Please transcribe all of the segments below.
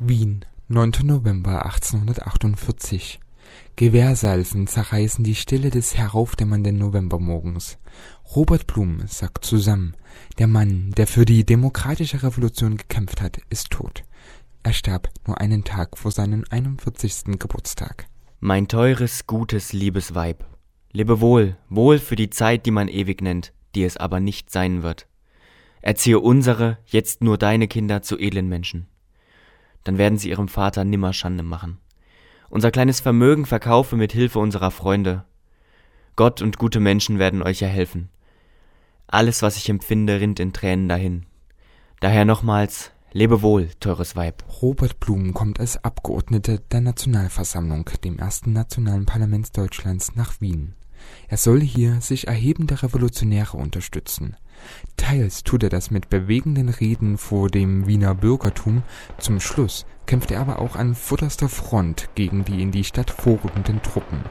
Wien, 9. November 1848. Gewehrsalven zerreißen die Stille des heraufdämmernden Novembermorgens. Robert Blum sackt zusammen. Der Mann, der für die demokratische Revolution gekämpft hat, ist tot. Er starb nur einen Tag vor seinem 41. Geburtstag. Mein teures, gutes, liebes Weib, lebe wohl, wohl für die Zeit, die man ewig nennt, die es aber nicht sein wird. Erziehe unsere, jetzt nur deine Kinder zu edlen Menschen. Dann werden sie ihrem Vater nimmer Schande machen. Unser kleines Vermögen verkaufe mit Hilfe unserer Freunde. Gott und gute Menschen werden euch ja helfen. Alles, was ich empfinde, rinnt in Tränen dahin. Daher nochmals, lebe wohl, teures Weib. Robert Blum kommt als Abgeordneter der Nationalversammlung, dem ersten nationalen Parlaments Deutschlands, nach Wien. Er soll hier sich erhebende Revolutionäre unterstützen. Teils tut er das mit bewegenden Reden vor dem Wiener Bürgertum. Zum Schluss kämpft er aber auch an vorderster Front gegen die in die Stadt vorrückenden Truppen.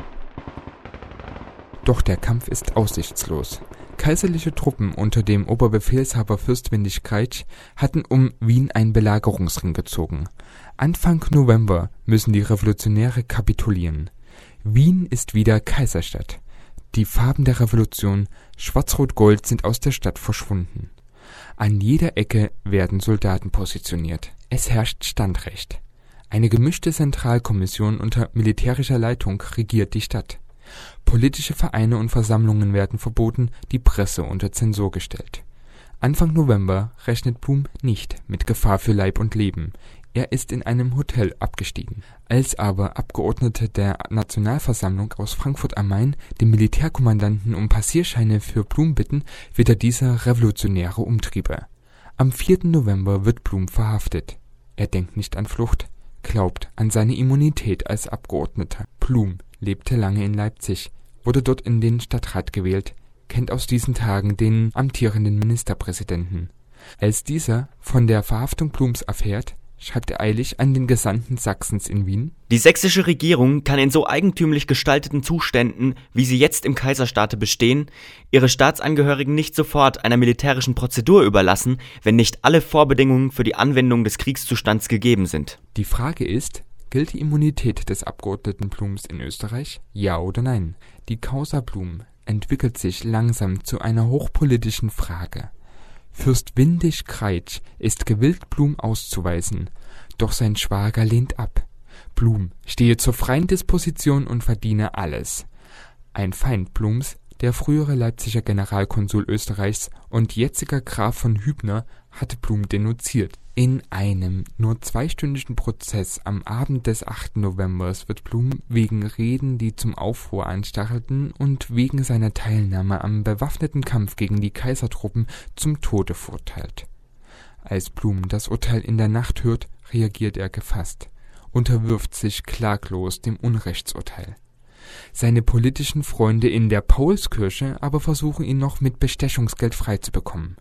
Doch der Kampf ist aussichtslos. Kaiserliche Truppen unter dem Oberbefehlshaber Fürst Windig-Kreitsch hatten um Wien einen Belagerungsring gezogen. Anfang November müssen die Revolutionäre kapitulieren. Wien ist wieder Kaiserstadt. Die Farben der Revolution, Schwarz-Rot-Gold, sind aus der Stadt verschwunden. An jeder Ecke werden Soldaten positioniert. Es herrscht Standrecht. Eine gemischte Zentralkommission unter militärischer Leitung regiert die Stadt. Politische Vereine und Versammlungen werden verboten, die Presse unter Zensur gestellt. Anfang November rechnet Blum nicht mit Gefahr für Leib und Leben. Er ist in einem Hotel abgestiegen. Als aber Abgeordnete der Nationalversammlung aus Frankfurt am Main den Militärkommandanten um Passierscheine für Blum bitten, wird er dieser revolutionäre Umtriebe. Am 4. November wird Blum verhaftet. Er denkt nicht an Flucht, glaubt an seine Immunität als Abgeordneter. Blum lebte lange in Leipzig, wurde dort in den Stadtrat gewählt, kennt aus diesen Tagen den amtierenden Ministerpräsidenten. Als dieser von der Verhaftung Blums erfährt, schreibt er eilig an den Gesandten Sachsens in Wien: Die sächsische Regierung kann in so eigentümlich gestalteten Zuständen, wie sie jetzt im Kaiserstaate bestehen, ihre Staatsangehörigen nicht sofort einer militärischen Prozedur überlassen, wenn nicht alle Vorbedingungen für die Anwendung des Kriegszustands gegeben sind. Die Frage ist, gilt die Immunität des Abgeordneten Blums in Österreich? Ja oder nein? Die Causa Blum entwickelt sich langsam zu einer hochpolitischen Frage. Fürst Windig-Kreitsch ist gewillt, Blum auszuweisen, doch sein Schwager lehnt ab. Blum stehe zur freien Disposition und verdiene alles. Ein Feind Blums, der frühere Leipziger Generalkonsul Österreichs und jetziger Graf von Hübner, hatte Blum denunziert. In einem nur 2-stündigen Prozess am Abend des 8. November wird Blum wegen Reden, die zum Aufruhr anstachelten, und wegen seiner Teilnahme am bewaffneten Kampf gegen die Kaisertruppen zum Tode verurteilt. Als Blum das Urteil in der Nacht hört, reagiert er gefasst, unterwirft sich klaglos dem Unrechtsurteil. Seine politischen Freunde in der Paulskirche aber versuchen ihn noch mit Bestechungsgeld freizubekommen.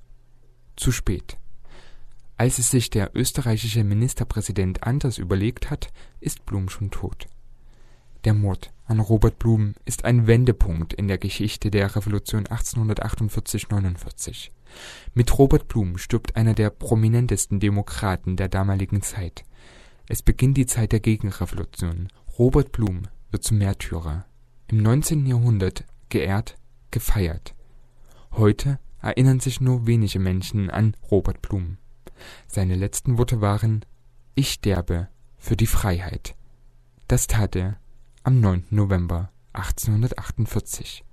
Zu spät. Als es sich der österreichische Ministerpräsident anders überlegt hat, ist Blum schon tot. Der Mord an Robert Blum ist ein Wendepunkt in der Geschichte der Revolution 1848-49. Mit Robert Blum stirbt einer der prominentesten Demokraten der damaligen Zeit. Es beginnt die Zeit der Gegenrevolution. Robert Blum wird zum Märtyrer. Im 19. Jahrhundert geehrt, gefeiert. Heute erinnern sich nur wenige Menschen an Robert Blum. Seine letzten Worte waren: Ich sterbe für die Freiheit. Das tat er am 9. November 1848.